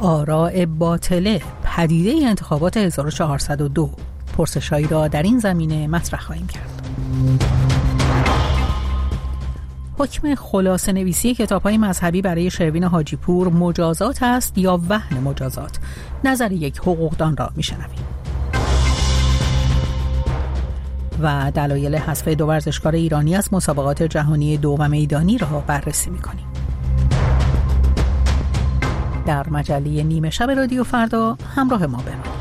آراء باطله پدیده انتخابات 1402 پرسش‌هایی را در این زمینه مطرح خواهیم کرد. حکم خلاصه نویسی کتاب‌های مذهبی برای شروین حاجی پور مجازات است یا وهن مجازات؟ نظر یک حقوقدان را میشنویم. و دلایل حذف 2 ورزشکار ایرانی از مسابقات جهانی 2 و میدانی را بررسی می‌کنیم. در مجله نیمه شب رادیو فردا همراه ما بمانید.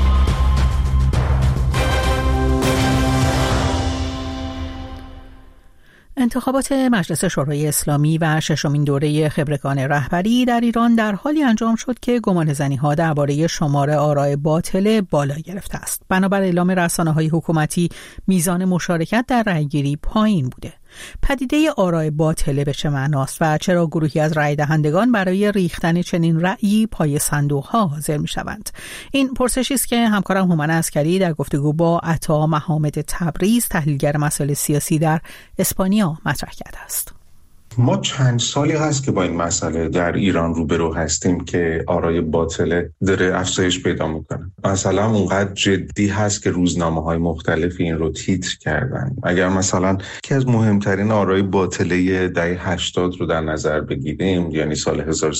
انتخابات مجلس شورای اسلامی و 6مین دوره خبرگان رهبری در ایران در حالی انجام شد که گمانه‌زنی‌ها درباره شمار آراء باطله بالا گرفته است. بنابر اعلام رسانه‌های حکومتی میزان مشارکت در رأیگیری پایین بوده. پدیده آراء باطله به چه معناست و چرا گروهی از رأی دهندگان برای ریختن چنین رأیی پای صندوق‌ها حاضر می‌شوند؟ این پرسشی است که همکارم هومن عسکری در گفتگو با عطا محمد تبریز تحلیلگر مسائل سیاسی در اسپانیا مطرح کرده است. ما چند سالی هست که با این مسئله در ایران روبرو هستیم که آراء باطله داره افزایش پیدا میکنه. مثلا اونقدر جدی هست که روزنامه‌های مختلف این رو تیتر کردن. اگر مثلا یکی از مهمترین آراء باطله دهه 80 رو در نظر بگیریم، یعنی سال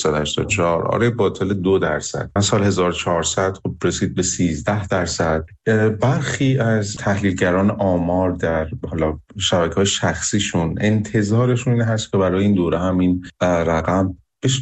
1384 آراء باطله 2%، سال 1400 خب رسید به 13%. برخی از تحلیلگران آمار در حالا شبکه‌های شخصیشون انتظارشون این هست که برای این دوره هم این رقم بشه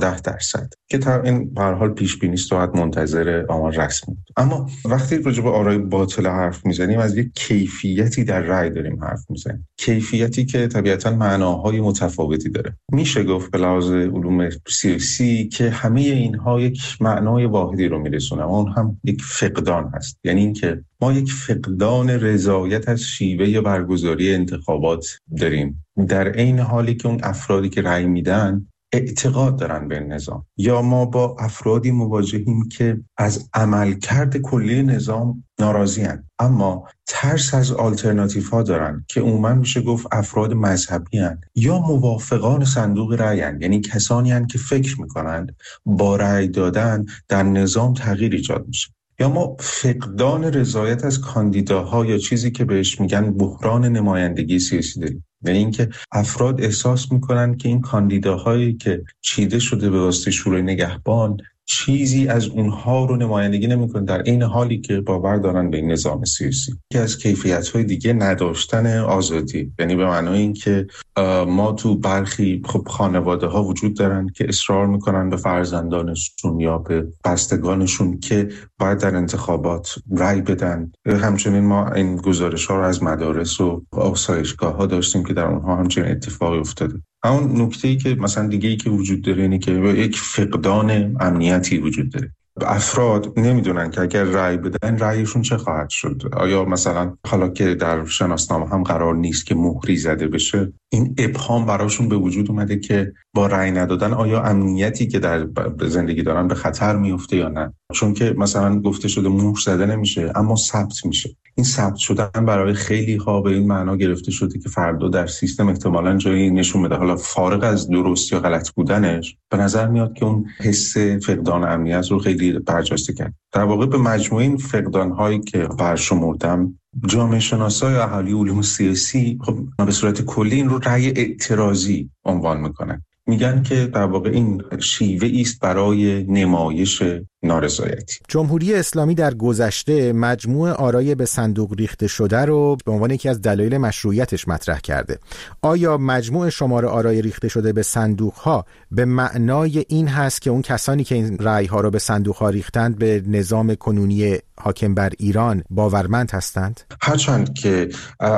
14%، که تا این به هر حال پیش بینی است و منتظر آمار رسمی. اما وقتی راجع به آراء باطله حرف میزنیم از یک کیفیتی در رأی داریم حرف میزنیم، کیفیتی که طبیعتاً معناهای متفاوتی داره. میشه گفت به لحاظ علوم سیاسی که همه اینها یک معنای واحدی رو میرسونه، اون هم یک فقدان هست. یعنی اینکه ما یک فقدان رضایت از شیوه برگزاری انتخابات داریم، در عین حالی که اون افرادی که رأی میدن اعتقاد دارن به نظام، یا ما با افرادی مواجهیم که از عملکرد کلی نظام ناراضی هستند اما ترس از آلترناتیف ها دارن که عموما میشه گفت افراد مذهبی هستند یا موافقان صندوق رأی هستند، یعنی کسانی هستند که فکر میکنند با رأی دادن در نظام تغییر ایجاد میشه. یا ما فقدان رضایت از کاندیداها یا چیزی که بهش میگن بحران نمایندگی سیاسی داریم، یعنی اینکه افراد احساس میکنن که این کاندیداهایی که چیده شده به واسطه شورای نگهبان چیزی از اونها رو نمایندگی نمیکنن، در این حالی که باور دارن به این نظام سیاسی. که از کیفیت‌های دیگه نداشتن آزادی، یعنی به معنای این که ما تو برخی خانواده‌ها وجود دارن که اصرار میکنن به فرزندانشون یا به بستگانشون که باید در انتخابات رأی بدن. همچنین ما این گزارش‌ها رو از مدارس و آسایشگاه‌ها داشتیم که در اونها همچنین اتفاقی افتاده. اون نکته‌ای که مثلا دیگه‌ای که وجود داره اینه که یک فقدان امنیتی وجود داره. افراد نمیدونن که اگر رأی بدن رأیشون چه خواهد شد. آیا مثلا حالا که در شناسنامه هم قرار نیست که مهری زده بشه، این ابهام براشون به وجود اومده که با رأی ندادن آیا امنیتی که در زندگی دارن به خطر میفته یا نه. چون که مثلا گفته شده مهر زده نمیشه اما ثبت میشه. این ثبت شدن برای خیلی ها به این معنا گرفته شده که فردا در سیستم احتمالاً جایی نشون بده، حالا فارغ از درست یا غلط بودنش، به نظر میاد که اون حس فقدان امنیت رو خیلی برجسته کرد. در واقع به مجموعه این فقدان‌هایی که برشمردم، جامعه شناسای اهالی علوم سیاسی خب به صورت کلی این رو رأی اعتراضی عنوان میکنن. میگن که در واقع این شیوه است برای نمایش نارضایتی. جمهوری اسلامی در گذشته مجموع آرای به صندوق ریخته شده رو به عنوان یکی از دلایل مشروعیتش مطرح کرده. آیا مجموع شمار آرای ریخته شده به صندوق‌ها به معنای این هست که اون کسانی که این رأی‌ها رو به صندوق‌ها ریختند به نظام کنونی حاکم بر ایران باورمند هستند؟ هرچند که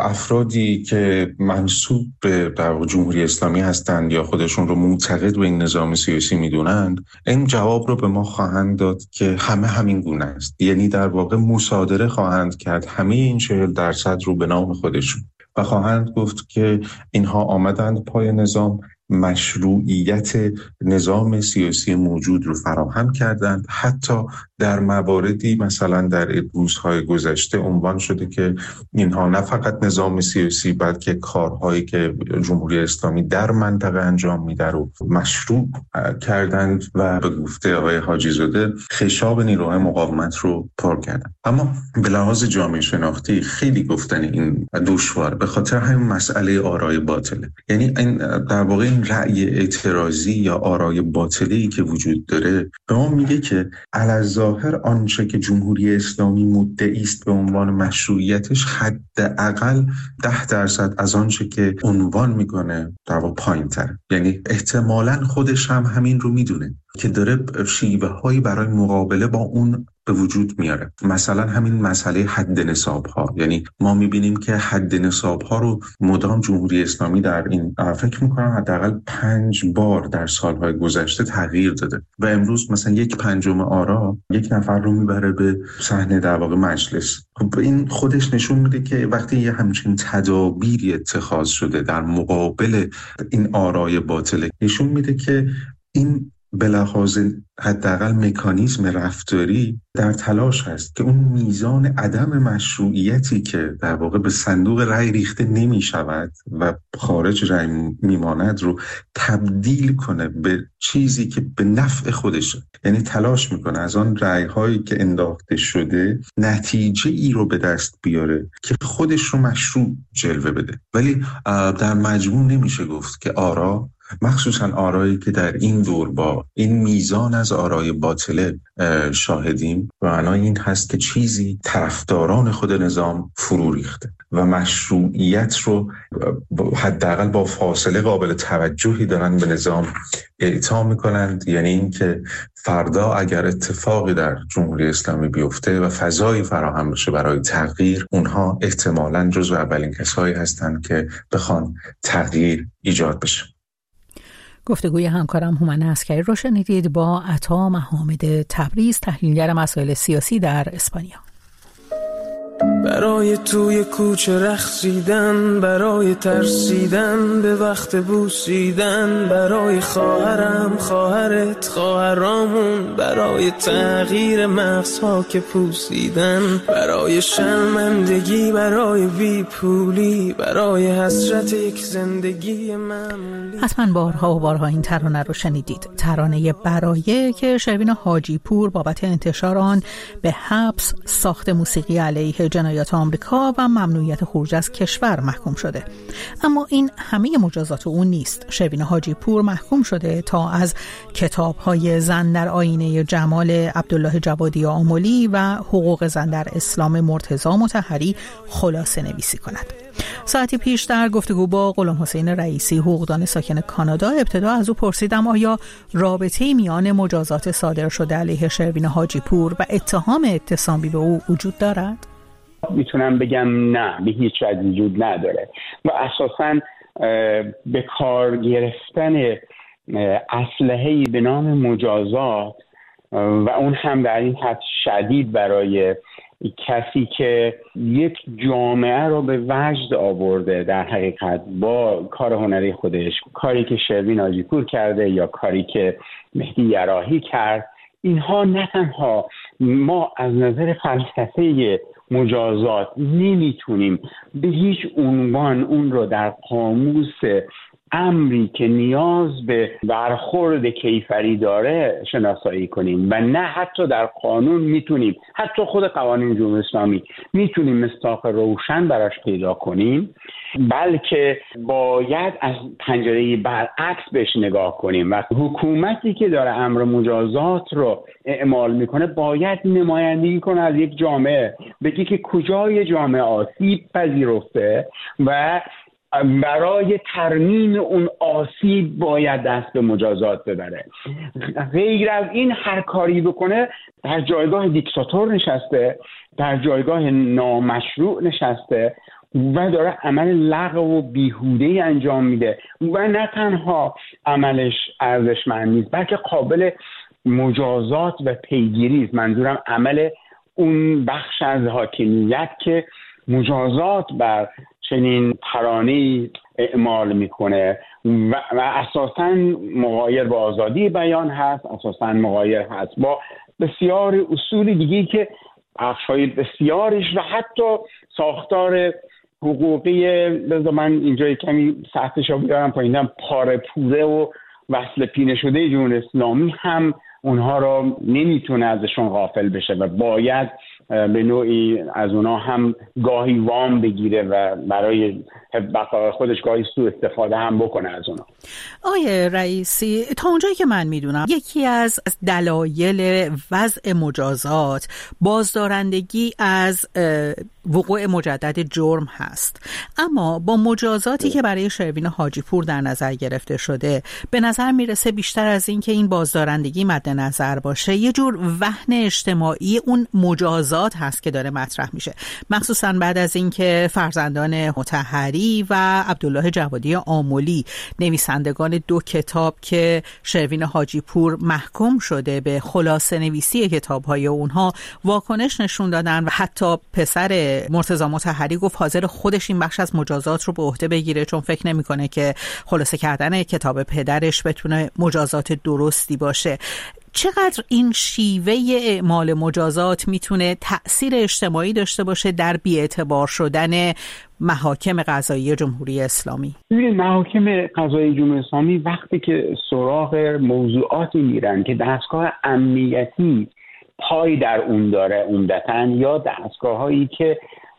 افرادی که منسوب به در جمهوری اسلامی هستند یا خودشون رو معتقد به این نظام سیاسی میدونند، این جواب رو به ما خواهند داد که همین گونه است. یعنی در واقع مصادره خواهند کرد همه این 40% رو به نام خودشون و خواهند گفت که اینها آمدند پای نظام مشروعیت نظام سیاسی موجود رو فراهم کردند. حتی در مواردی مثلا در روزهای گذشته عنوان شده که اینها نه فقط نظام سیاسی بلکه کارهایی که جمهوری اسلامی در منطقه انجام میده رو مشروع کردند و به گفته آقای حاجی زاده خشاب نیروهای مقاومت رو پر کردند. اما به لحاظ جامعه شناختی خیلی گفتن این دشوار به خاطر همین مسئله آرای باطله. یعنی این در واقع این رأی اعتراضی یا آرای باطلی که وجود داره به ما میگه که علاوه آنچه که جمهوری اسلامی مدعی است به عنوان مشروعیتش حداقل 10% از آنچه که عنوان میکنه در واقع پایین‌تره. یعنی احتمالاً خودش هم همین رو میدونه که داره شیوه‌هایی برای مقابله با اون به وجود میاره. مثلا همین مسئله حد نصاب‌ها، یعنی ما میبینیم که حد نصاب‌ها رو مدام جمهوری اسلامی در این فکر میکنم حداقل 5 بار در سالهای گذشته تغییر داده و امروز مثلا 1/5 آرا یک نفر رو میبره به صحنه در واقع مجلس. خب این خودش نشون میده که وقتی یه همچین تدابیری اتخاذ شده در مقابل این آرای باطل، نشون میده که این به لحاظ حداقل مکانیزم رفتاری در تلاش هست که اون میزان عدم مشروعیتی که در واقع به صندوق رأی ریخته نمی شود و خارج رأی میماند رو تبدیل کنه به چیزی که به نفع خودشه. یعنی تلاش میکنه از آن رأی هایی که انداخته شده نتیجه ای رو به دست بیاره که خودش رو مشروع جلوه بده. ولی در مجموع نمیشه گفت که آرا، مخصوصا آرایی که در این دور با این میزان از آرای باطله شاهدیم، معنای این هست که چیزی طرفداران خود نظام فرو ریخته و مشروعیت رو حداقل با فاصله قابل توجهی دارن به نظام اعطا میکنند. یعنی این که فردا اگر اتفاقی در جمهوری اسلامی بیفته و فضایی فراهم بشه برای تغییر، اونها احتمالاً جزو اولین کسایی هستند که بخوان تغییر ایجاد بشه. گفتگوی همکارم هومن عسکری رو شنیدید با عطا محمد تبریز، تحلیلگر مسائل سیاسی در اسپانیا. برای توی کوچه رقصیدن، برای ترسیدن به وقت بوسیدن، برای خواهرم، خواهرت، خواهرامون، برای تغییر مغزها که پوسیدن، برای شرمندگی، برای بیپولی، برای حسرت یک زندگی معمولی. حتما بارها و بارها این ترانه رو شنیدید. ترانه برایه که شروین حاجی پور بابت انتشار آن به حبس، ساخت موسیقی علیه جنایات آمریکا و ممنوعیت خروج از کشور محکوم شده. اما این همه مجازات اون نیست. شروین حاجی پور محکوم شده تا از کتاب‌های زن در آینه جمال عبدالله جوادی آملی و حقوق زن در اسلام مرتضی مطهری خلاصه نویسی کند. ساعتی پیش در گفتگو با غلام حسین رئیسی، حقوقدان ساکن کانادا، ابتدا از او پرسیدم آیا رابطه‌ای میان مجازات صادر شده علیه شروین حاجی پور و اتهام اتصامی به او وجود دارد؟ میتونم بگم نه، به هیچ وجه وجود نداره و اساساً به کار گرفتن اسلحه‌ای به نام مجازات و اون هم در این حد شدید برای کسی که یک جامعه رو به وجد آورده در حقیقت با کار هنری خودش، کاری که شروین حاجی پور کرده یا کاری که مهدی یراحی کرد، اینها نه تنها ما از نظر فلسفه مجازات نمیتونیم به هیچ عنوان اون رو در قاموس امری که نیاز به برخورد کیفری داره شناسایی کنیم و نه حتی در قانون میتونیم، حتی خود قوانین جمهوری اسلامی میتونیم مصداق روشن براش پیدا کنیم، بلکه باید از پنجره برعکس بهش نگاه کنیم و حکومتی که داره امر مجازات رو اعمال میکنه باید نمایندگی کنه از یک جامعه، بگی که کجای جامعه آسیب پذیرفته و برای ترمیم اون آسیب باید دست به مجازات ببره. غیر از این هر کاری بکنه در جایگاه دیکتاتور نشسته، در جایگاه نامشروع نشسته و داره عمل لغو و بیهوده انجام میده و نه تنها عملش ارزشمند نیست بلکه قابل مجازات و پیگیری است. منظورم عمل اون بخش از حاکمیت که مجازات بر چنین ترانه‌ای اعمال میکنه و اساساً مغایر با آزادی بیان هست، اساساً مغایر هست با بسیار اصول دیگه‌ای که بخش‌های بسیارش و حتی ساختار حقوقی، من اینجا کمی سطحش رو بیارم پایینم، پاره پوره و وصل پینه شده جمهوری اسلامی هم اونها را نمیتونه ازشون غافل بشه و باید به نوعی از اونها هم گاهی وام بگیره و برای بقای خودش گاهی سوء استفاده هم بکنه از اونها. آقای رئیسی، تا اونجایی که من میدونم یکی از دلایل وضع مجازات بازدارندگی از وقوع مجدد جرم هست، اما با مجازاتی که برای شروین حاجی پور در نظر گرفته شده به نظر میرسه بیشتر از این که این بازدارندگی مد نظر باشه یه جور وهن اجتماعی اون مجازات هست که داره مطرح میشه، مخصوصا بعد از اینکه فرزندان مطهری و عبدالله جوادی آملی، نویسندگان 2 کتاب که شروین حاجی پور محکوم شده به خلاصه نویسی کتاب‌های اونها، واکنش نشون دادن و حتی پسر مرتضی مطهری گفت حاضر خودش این بخش از مجازات رو به عهده بگیره چون فکر نمی‌کنه که خلاصه کردن کتاب پدرش بتونه مجازات درستی باشه. چقدر این شیوه اعمال مجازات میتونه تأثیر اجتماعی داشته باشه در بی‌اعتبار شدن محاکم قضایی جمهوری اسلامی؟ محاکم قضایی جمهوری اسلامی وقتی که سراغ موضوعاتی میرن که دستگاه امنیتی پای در اون داره عمدتاً، یا دستگاه هایی که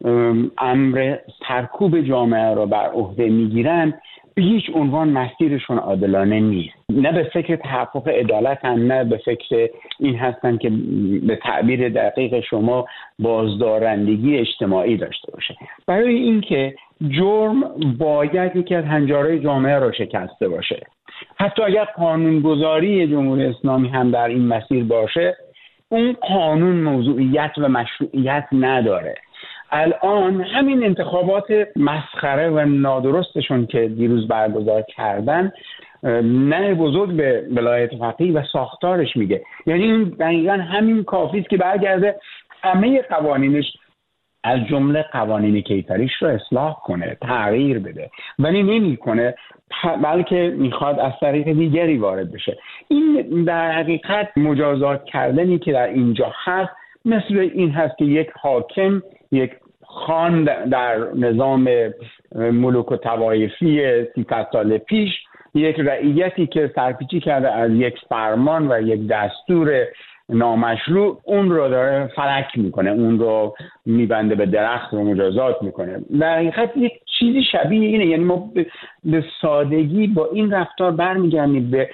امر سرکوب جامعه رو بر عهده میگیرن، به هیچ عنوان مسیرشون عادلانه نیست. نه به فکر تحقق عدالت هم، نه به فکر این هستن که به تعبیر دقیق شما بازدارندگی اجتماعی داشته باشه. برای اینکه جرم باید یکی از حنجرهای جامعه رو شکسته باشه، حتی اگر قانونگذاری جمهوری اسلامی هم در این مسیر باشه، اون قانون موضوعیت و مشروعیت نداره. الان همین انتخابات مسخره و نادرستشون که دیروز برگزار کردن نه بزرگ به ولایت فقیه و ساختارش میگه، یعنی این دقیقا همین کافی است که برگرده همه قوانینش از جمله قوانین کیفریش رو اصلاح کنه، تغییر بده، ولی نمیکنه، بلکه میخواد از طریق دیگری وارد بشه. این در حقیقت مجازات کردنی که در اینجا هست مثل این هست که یک حاکم، یک خان در نظام ملوک و طوایفی 300 سال پیش، یک رعیتی که سرپیچی کرده از یک فرمان و یک دستور نامشروع، اون رو داره فلک میکنه، اون رو میبنده به درخت و مجازات میکنه. در حقیقت یک چیزی شبیه اینه، یعنی ما به سادگی با این رفتار برمیگردیم به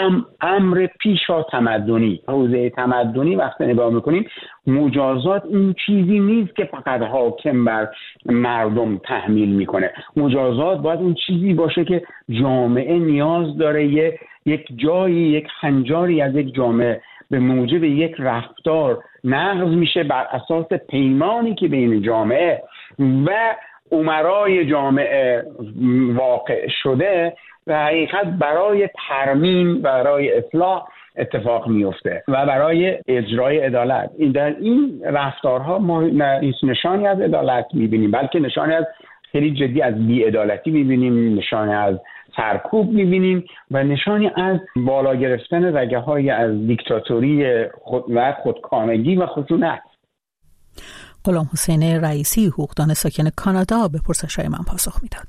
امر پیشا تمدنی، حوزه تمدنی. وقتی نگاه میکنیم مجازات این چیزی نیست که فقط حاکم بر مردم تحمیل میکنه. مجازات باید اون چیزی باشه که جامعه نیاز داره، یک جایی، یک هنجاری از یک جامعه به موجب یک رفتار نقض میشه بر اساس پیمانی که بین جامعه و امرای جامعه واقع شده و حقیقت برای ترمیم، برای اصلاح اتفاق میفته و برای اجرای عدالت. در این رفتارها ما نشانی از عدالت میبینیم، بلکه نشانی از خیلی جدی از بی‌عدالتی میبینیم، نشانی از سرکوب میبینیم و نشانی از بالا گرفتن رگه‌های از دیکتاتوری و خودکامگی و خشونت. غلام حسین رئیسی، حقوقدان ساکن کانادا، به پرسش‌های من پاسخ میداد.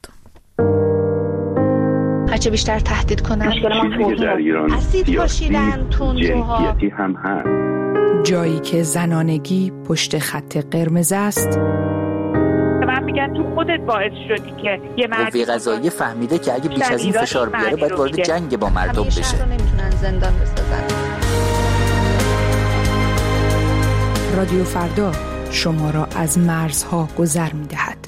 هرچه بیشتر تهدید کنن در ایران اسید پاشیدن، جنسیتی هم هست. جایی که زنانگی پشت خط قرمز است، من میگم تو خودت باعث شدی که یه قوه قضاییه فهمیده که اگه بیش از این فشار بیاره باید وارد جنگ با مردم بشه. نمیتونن زندان بسازن. رادیو فردا شما را از مرزها گذر می‌دهد.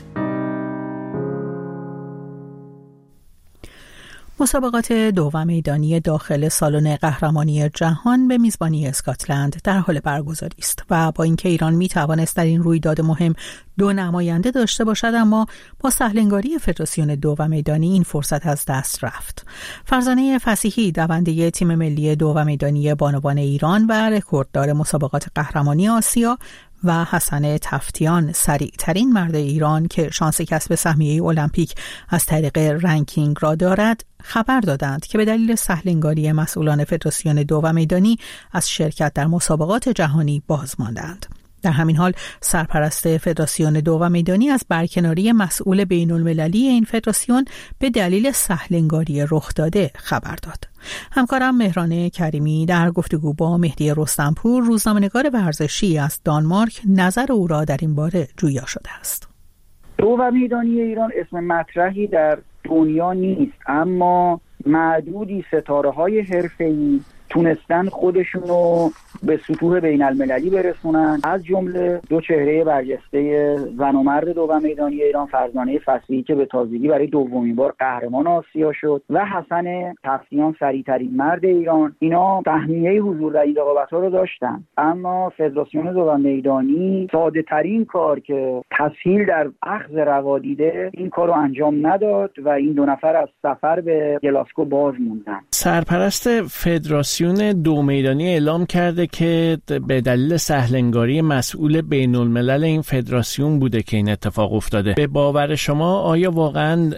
مسابقات دوم میدانی داخل سالن قهرمانی جهان به میزبانی اسکاتلند در حال برگزاری است و با اینکه ایران میتوانست در این رویداد مهم 2 نماینده داشته باشد، اما با سهلنگاری فدراسیون دوم میدانی این فرصت از دست رفت. فرزانه فصیحی، دونده تیم ملی دوم میدانی بانوان ایران و رکورددار مسابقات قهرمانی آسیا، و حسن تفتیان، سریع ترین مرد ایران که شانس کسب سهمیه المپیک از طریق رنکینگ را دارد، خبر دادند که به دلیل سهل‌انگاری مسئولان فدراسیون دو و میدانی از شرکت در مسابقات جهانی باز ماندند. در همین حال سرپرست فدراسیون دو و میدانی از برکناری مسئول بین‌المللی این فدراسیون به دلیل سهل‌انگاری رخ داده خبر داد. همکارم مهران کریمی در گفتگو با مهدی رستمپور، روزنامه‌نگار ورزشی از دانمارک، نظر او را در این باره جویا شده است. دو و میدانی ایران اسم مطرحی در دنیا نیست، اما معدودی ستاره‌های حرفه‌ای تونستن خودشونو به سطوح بین المللی برسونن، از جمله دو چهره برجسته زن و مرد دو و میدانی ایران، فرزانه فصیحی که به تازگی برای دومین بار قهرمان آسیا شد و حسن تفتیان، سریع‌ترین مرد ایران. اینا سهمیه حضور در این رقابت‌ها رو داشتن، اما فدراسیون دو و میدانی ساده ترین کار که تسهیل در اخذ روا دیده این کار رو انجام نداد و این دو نفر از سفر به گلاسکو باز موندن. سرپرست فدراسیون دو میدانی اعلام کرده که به دلیل سهل‌انگاری مسئول بین‌الملل این فدراسیون بوده که این اتفاق افتاده. به باور شما آیا واقعا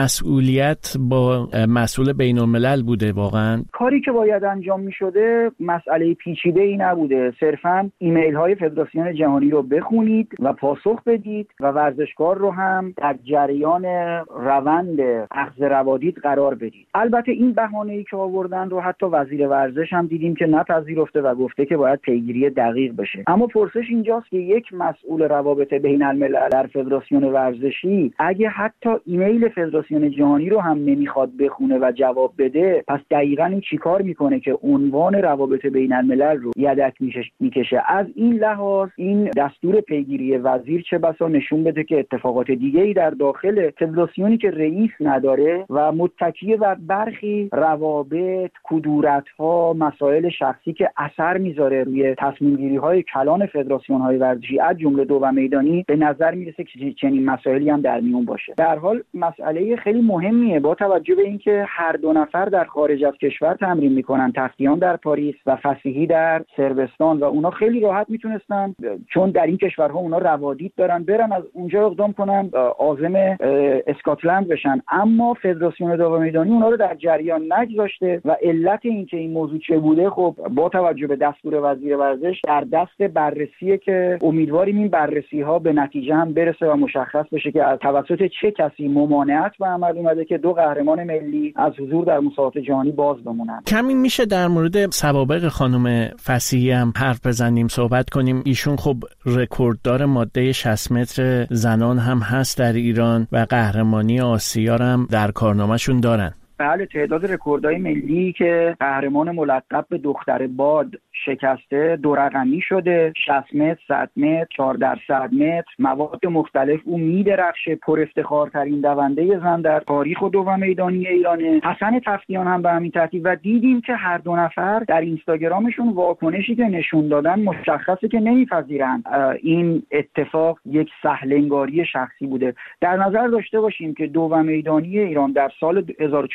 مسئولیت با مسئول بین‌الملل بوده؟ واقعا کاری که باید انجام می‌شده مسئله پیچیده‌ای نبوده، صرفاً ایمیل‌های فدراسیون جهانی رو بخونید و پاسخ بدید و ورزشکار رو هم در جریان روند اخذ روادید قرار بدید. البته این بهانه‌ای که آوردن رو حتی وزیر ورزش هم دیدیم که نپذیرفته و گفته که باید پیگیری دقیق بشه. اما پرسش اینجاست که یک مسئول روابط بین الملل در فدراسیون ورزشی اگه حتی ایمیل فدراسیون جهانی رو هم نمیخواد بخونه و جواب بده، پس دقیقاً این چیکار میکنه که عنوان روابط بین الملل رو یدک میکشه؟ از این لحاظ این دستور پیگیری وزیر چه بسا نشون بده که اتفاقات دیگه‌ای در داخل فدراسیونی که رئیس نداره و متکی بر برخی روابط، کدورت‌ها، مسائل شخصی که اثر میذاره روی تصمیم گیری های کلان فدراسیون های ورزشی از جمله دو و میدانی، به نظر میرسه که چنین مسائلی هم در میون باشه. در حال مسئله خیلی مهمیه با توجه به اینکه هر دو نفر در خارج از کشور تمرین میکنن، تفتیان در پاریس و فصیحی در صربستان، و اونا خیلی راحت میتونستن چون در این کشورها اونا روادید دارن برن از اونجا اقدام کنن عازم اسکاتلند بشن، اما فدراسیون دو و میدانی اونا رو در جریان نگذاشته و علت اینکه این موضوع چه بوده خب با توجه به دستور وزیر ورزش در دست بررسیه که امیدواریم این بررسی ها به نتیجه هم برسه و مشخص بشه که از توسط چه کسی ممانعت به عمل اومده که دو قهرمان ملی از حضور در مسابقات جهانی باز بمونن. کمی میشه در مورد سوابق خانم فصیحی هم حرف بزنیم، صحبت کنیم. ایشون خب رکورددار ماده 60 متر زنان هم هست در ایران و قهرمانی آسیا هم در کارنامه‌شون دارن. بله، تعداد رکوردهای ملی که قهرمان ملقب به دختر باد شکسته دو رقمی شده. 60 متر، 100 متر، 4x100 متر، مواد مختلف. او میدرخشه، پر افتخارترین دونده زن در تاریخ دو و میدانی ایرانه. حسن تفتیان هم به همین ترتیب و دیدیم که هر دو نفر در اینستاگرامشون واکنشی که نشون دادن مشخصه که نمیپذیرن این اتفاق یک سهل‌انگاری شخصی بوده. در نظر داشته باشیم که دو و میدانی ایران در سال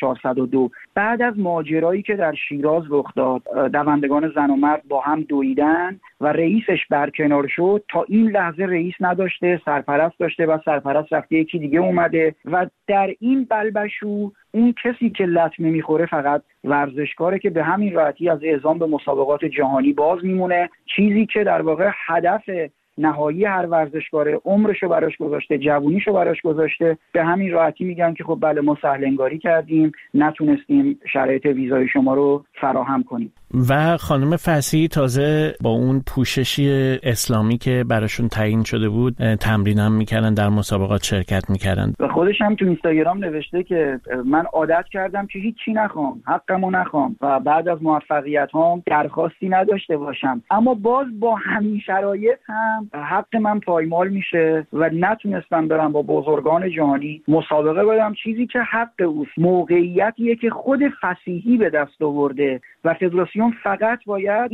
1402 بعد از ماجرایی که در شیراز رخ داد، دوندگان زن و مرد با هم دویدن و رئیسش برکنار شد، تا این لحظه رئیس نداشته، سرپرست داشته و سرپرست رفته یکی دیگه اومده و در این بلبشو اون کسی که لطمه میخوره فقط ورزشکاره که به همین راحتی از اعزام به مسابقات جهانی باز میمونه. چیزی که در واقع هدف نهایی هر ورزشکاره، عمرشو براش گذاشته، جوونیشو براش گذاشته، به همین راحتی میگن که خب بله ما سهل‌انگاری کردیم، نتونستیم شرایط ویزای شما رو فراهم کنیم. و خانم فصیحی تازه با اون پوششی اسلامی که براشون تعیین شده بود تمرین هم میکردن، در مسابقات شرکت میکردن و خودش هم تو اینستاگرام نوشته که من عادت کردم که هیچی نخوام، حقمو نخوام و بعد از موفقیت هام درخواستی نداشته باشم، اما باز با همین شرایط هم حق من پایمال میشه و نتونستم برم با بزرگان جهانی مسابقه بدم، چیزی که حق اوست. موقعیتیه که خود فصیحی به دست آورده و فدراسیون فقط باید این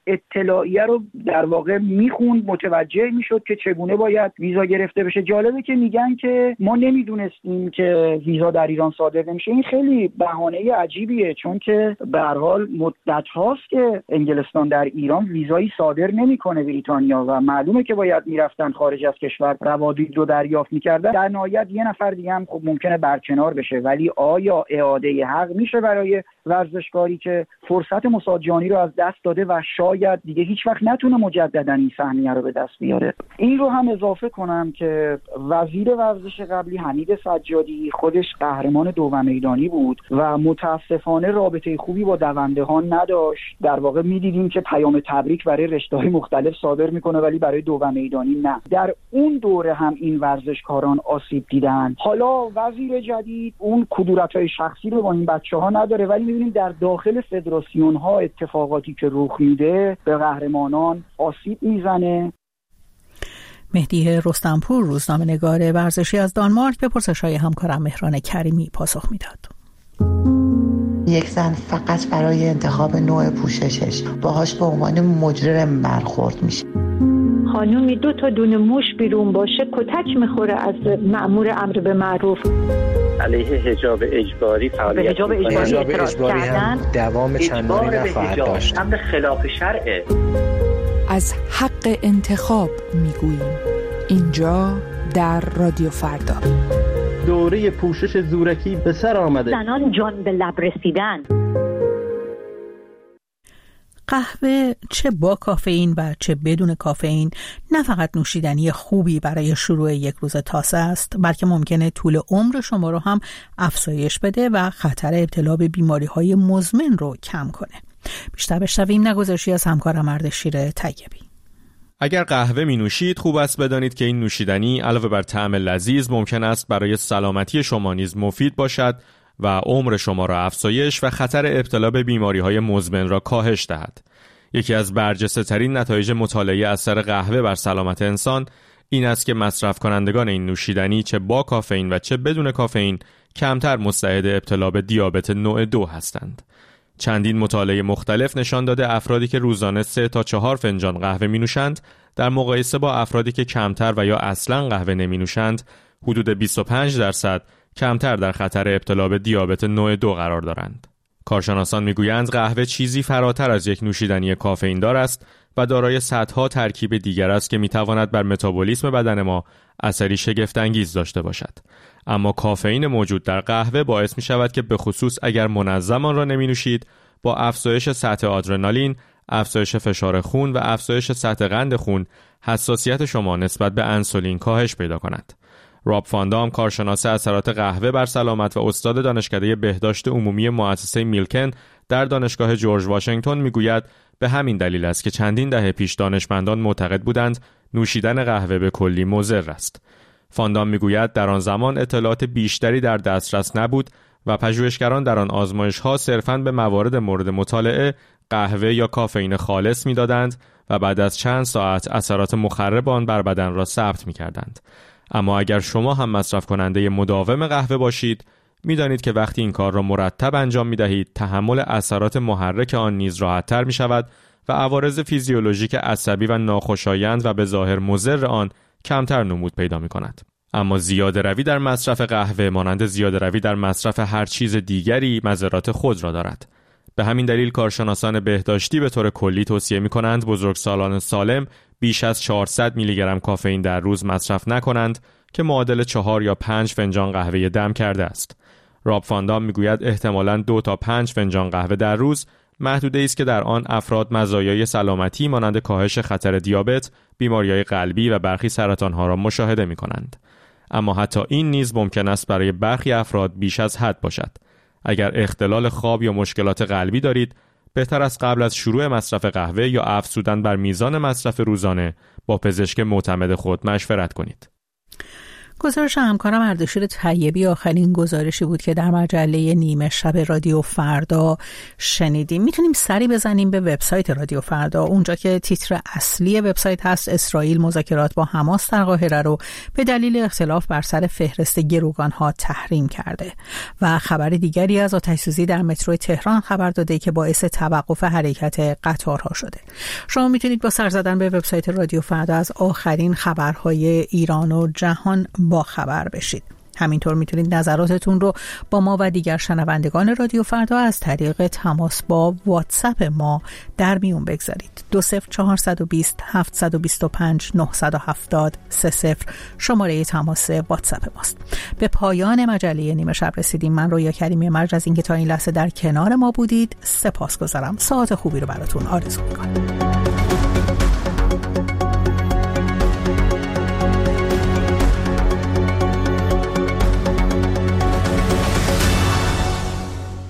اطلاعیه رو در واقع میخوند، متوجه میشد که چگونه باید ویزا گرفته بشه. جالبه که میگن که ما نمیدونستیم که ویزا در ایران صادر نمیشه. این خیلی بهانه عجیبیه، چون که به هر حال مدت هاست که انگلستان در ایران ویزایی صادر نمیکنه بریتانیا و معلومه که باید میرفتن خارج از کشور روادید رو دریافت میکردن. در نهایت یه نفر دیگه هم خب ممکنه برکنار بشه، ولی آیا اعاده حق میشه برای ورزشکاری که فرصت مساجانی رو از دست داده و شاید دیگه هیچ وقت نتونه مجددا این سهمیه رو به دست بیاره؟ این رو هم اضافه کنم که وزیر ورزش قبلی حمید سجادی خودش قهرمان دوم میدانی بود و متاسفانه رابطه خوبی با دوندهان نداشت. در واقع میدیدیم که پیام تبریک برای رشته‌های مختلف صادر میکنه ولی برای دوم میدانی نه. در اون دوره هم این ورزشکاران آسیب دیدن. حالا وزیر جدید اون کدورت‌های شخصی رو با این بچه‌ها نداره، ولی می‌بینیم در داخل فدراسیون‌ها اتفاقاتی که رخ میده به قهرمانان آسیب میزنه. مهدی رستمپور، روزنامه‌نگار ورزشی از دانمارک، به پرسش‌های همکارم مهران کریمی پاسخ میداد. یک زن فقط برای انتخاب نوع پوششش باهاش به عنوان مجرم برخورد میشه. خانومی 2 دونه موش بیرون باشه کتک میخوره از مأمور امر به معروف. علیه حجاب اجباری فعالیت حجاب اجباری هم دوام چندانی نخواهد داشت. امر خلاف شرعه. از حق انتخاب میگوییم اینجا در رادیو فردا. دوره پوشش زورکی به سر آمده. زنان جان به لب رسیدن. قهوه چه با کافئین و چه بدون کافئین نه فقط نوشیدنی خوبی برای شروع یک روز تازه است، بلکه ممکنه طول عمر شما رو هم افزایش بده و خطر ابتلا به بیماری‌های مزمن رو کم کنه. بیشتر بشنویم نگذشی از همکارم اردشیر طیبی. اگر قهوه می نوشید خوب است بدانید که این نوشیدنی علاوه بر طعم لذیذ ممکن است برای سلامتی شما نیز مفید باشد و عمر شما را افزایش و خطر ابتلا به بیماری‌های مزمن را کاهش دهد. یکی از برجسته‌ترین نتایج مطالعه اثر قهوه بر سلامت انسان این است که مصرف کنندگان این نوشیدنی چه با کافئین و چه بدون کافئین کمتر مستعد ابتلا به دیابت نوع 2 هستند. چندین مطالعه مختلف نشان داده افرادی که روزانه 3 تا 4 فنجان قهوه می نوشند در مقایسه با افرادی که کمتر و یا اصلاً قهوه نمی نوشند حدود 25% کمتر در خطر ابتلا به دیابت نوع 2 قرار دارند. کارشناسان میگویند قهوه چیزی فراتر از یک نوشیدنی کافئین دار است و دارای صدها ترکیب دیگر است که میتواند بر متابولیسم بدن ما اثری شگفت‌انگیز داشته باشد. اما کافئین موجود در قهوه باعث می شود که به خصوص اگر منظم آن را نمی نوشید با افزایش سطح آدرنالین، افزایش فشار خون و افزایش سطح قند خون حساسیت شما نسبت به انسولین کاهش پیدا کند. راب فاندام، کارشناس اثرات قهوه بر سلامت و استاد دانشکده بهداشت عمومی مؤسسه میلکن در دانشگاه جورج واشنگتن میگوید به همین دلیل است که چندین دهه پیش دانشمندان معتقد بودند نوشیدن قهوه به کلی مضر است. فاندام میگوید در آن زمان اطلاعات بیشتری در دسترس نبود و پژوهشگران در آن آزمایش‌ها صرفاً به موارد مورد مطالعه قهوه یا کافئین خالص میدادند و بعد از چند ساعت اثرات مخرب آن بر بدن را ثبت میکردند. اما اگر شما هم مصرف کننده مداوم قهوه باشید، میدانید که وقتی این کار را مرتب انجام میدهید، تحمل اثرات محرک آن نیز راحت‌تر میشود و عوارض فیزیولوژیک عصبی و ناخوشایند و به ظاهر مضر آن کمتر نمود پیدا می‌کند. اما زیاده روی در مصرف قهوه مانند زیاده روی در مصرف هر چیز دیگری مضرات خود را دارد. به همین دلیل کارشناسان بهداشتی به طور کلی توصیه می‌کنند بزرگسالان سالم بیش از 400 میلی گرم کافئین در روز مصرف نکنند که معادل 4 یا 5 فنجان قهوه دم کرده است. راب فاندام میگوید احتمالاً 2 تا 5 فنجان قهوه در روز محدوده‌ای است که در آن افراد مزایای سلامتی مانند کاهش خطر دیابت، بیماری‌های قلبی و برخی سرطان‌ها را مشاهده می‌کنند. اما حتی این نیز ممکن است برای برخی افراد بیش از حد باشد. اگر اختلال خواب یا مشکلات قلبی دارید، بهتر است قبل از شروع مصرف قهوه یا افزودن بر میزان مصرف روزانه با پزشک معتمد خود مشورت کنید. گزارش همکارم اردشیر طیبی آخرین گزارشی بود که در مجله نیمه شب رادیو فردا شنیدیم. میتونیم سری بزنیم به وبسایت رادیو فردا، اونجا که تیتر اصلی وبسایت هست اسرائیل مذاکرات با حماس در قاهره رو به دلیل اختلاف بر سر فهرست گروگان‌ها تحریم کرده و خبر دیگری از آتش‌سوزی در مترو تهران خبر داده که باعث توقف حرکت قطارها شده. شما میتونید با سر زدن به وبسایت رادیو فردا از آخرین خبرهای ایران و جهان با خبر بشید. همینطور میتونید نظراتتون رو با ما و دیگر شنوندگان رادیو فردا از طریق تماس با واتساپ ما در میون بگذارید. 20420 725 970 30 شماره تماس واتساپ ماست. به پایان مجله نیمه شب رسیدیم. من رویا کریمی مرج از اینکه تا این لحظه در کنار ما بودید سپاسگزارم. ساعت خوبی رو براتون آرزو می‌کنم.